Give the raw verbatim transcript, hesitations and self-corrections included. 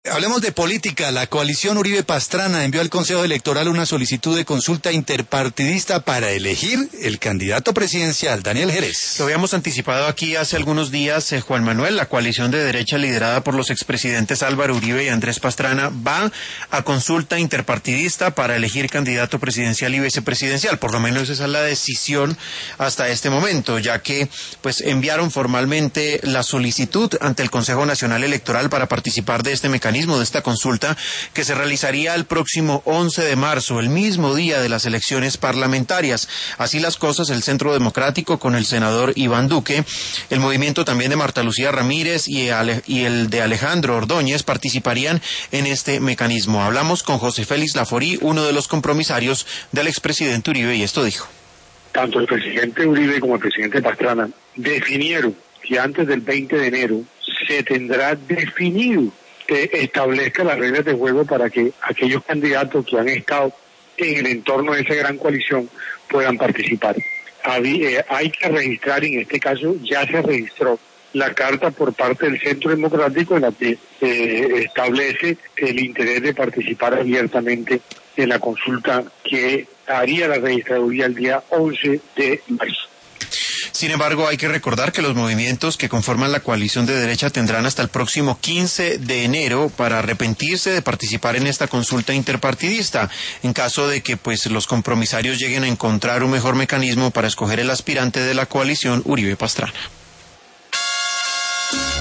Hablemos de política. La coalición Uribe Pastrana envió al Consejo Electoral una solicitud de consulta interpartidista para elegir el candidato presidencial, Daniel Jerez. Lo habíamos anticipado aquí hace algunos días, eh, Juan Manuel. La coalición de derecha liderada por los expresidentes Álvaro Uribe y Andrés Pastrana va a consulta interpartidista para elegir candidato presidencial y vicepresidencial. Por lo menos esa es la decisión hasta este momento, ya que pues enviaron formalmente la solicitud ante el Consejo Nacional Electoral para participar de este mecanismo, de esta consulta que se realizaría el próximo once de marzo, el mismo día de las elecciones parlamentarias. Así las cosas, el Centro Democrático con el senador Iván Duque, el movimiento también de Marta Lucía Ramírez y el de Alejandro Ordóñez participarían en este mecanismo. Hablamos con José Félix Laforí, uno de los compromisarios del expresidente Uribe, y esto dijo. Tanto el presidente Uribe como el presidente Pastrana definieron que antes del veinte de enero se tendrá definido que establezca las reglas de juego para que aquellos candidatos que han estado en el entorno de esa gran coalición puedan participar. Hay que registrar, en este caso ya se registró la carta por parte del Centro Democrático en la que eh, establece el interés de participar abiertamente en la consulta que haría la registraduría el día once de marzo. Sin embargo, hay que recordar que los movimientos que conforman la coalición de derecha tendrán hasta el próximo quince de enero para arrepentirse de participar en esta consulta interpartidista, en caso de que pues los compromisarios lleguen a encontrar un mejor mecanismo para escoger el aspirante de la coalición Uribe Pastrana.